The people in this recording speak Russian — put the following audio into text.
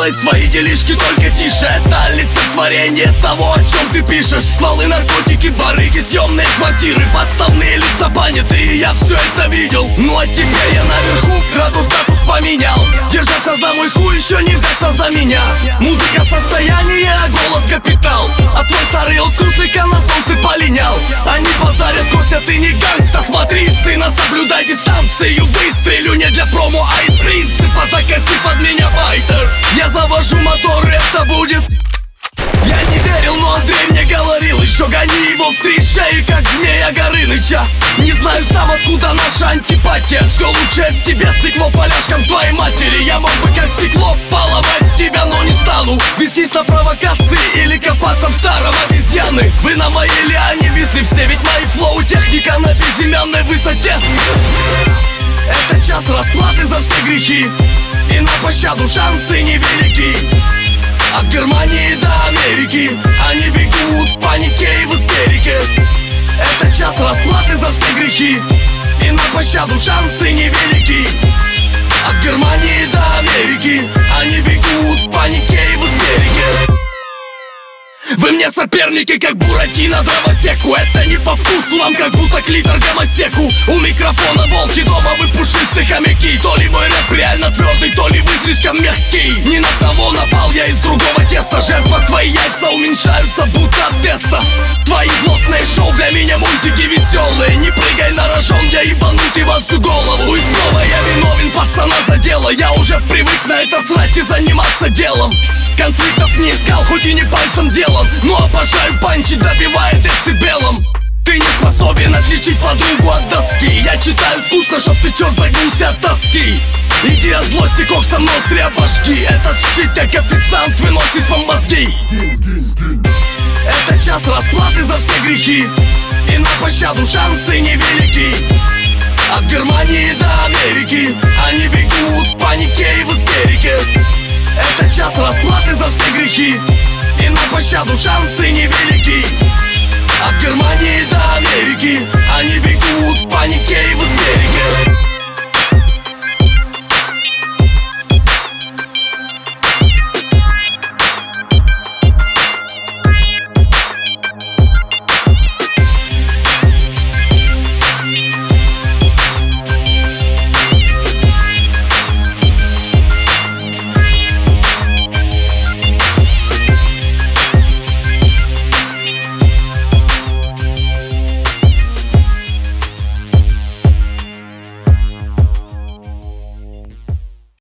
делай свои делишки, только тише. Это олицетворение того, о чем ты пишешь. Стволы, наркотики, барыги, съемные квартиры, подставные лица, понятые, я все это видел. Ну а теперь я наверху, градус, статус поменял. Держаться за мой хуй, еще не взяться за меня. Музыка состояние, а голос капитал. А твой старый олдскул слегка на солнце полинял. Они базарят, Костя, ты не гангста. Смотри, сына, соблюдай дистанцию. Выстрелю не для промо, а из принципа. Закоси под меня байтер. Я завожу мотор, это будет. Я не верил, но Андрей мне говорил. Еще гони его в 3 шеи, как змея Горыныча. Не знаю сам, откуда наша антипатия. Все лучшее в тебе, стекло поляшком твоей матери. Я мог бы как стекло поломать тебя, но не стану вестись на провокации или копаться в старом обезьяны. Вы на моей лиане висли все, ведь мои флоу техника на безымянной высоте. Это час расплаты за все грехи, и на пощаду шансы невелики. От Германии до Америки они бегут в панике и в истерике. Это час расплаты за все грехи, и на пощаду шансы невелики. От Германии до Америки они бегут в панике и в истерике. Вы мне соперники, как Буратино дровосеку. Это не по вкусу вам, как будто клитор гомосеку. У микрофона волки, дома вы пушистые хомяки. То ли мой рэп реально твердый, то ли вы слишком мягкий. Не на того напал, я из другого теста. Жертва, твои яйца уменьшаются, будто от теста. Твои злостные шоу для меня мультики веселые. Не прыгай на рожон, я ебанутый во всю голову. И снова я виновен, пацана задело. Я уже привык на это срать и заниматься делом. Конфликтов не искал, хоть и не пальцем делом. Но обожаю панчи, добивая децибелом. Ты не способен отличить подругу от доски. Я читаю скучно, чтоб ты черт загнулся от тоски. Иди от злости, коксом ноздри от башки. Этот щит, как официант, выносит вам мозги. Это час расплаты за все грехи, и на пощаду шансы невелики. От Германии до Америки они бегут в панике и в истерике. Это час расплаты за все грехи, и на пощаду шансы невелики.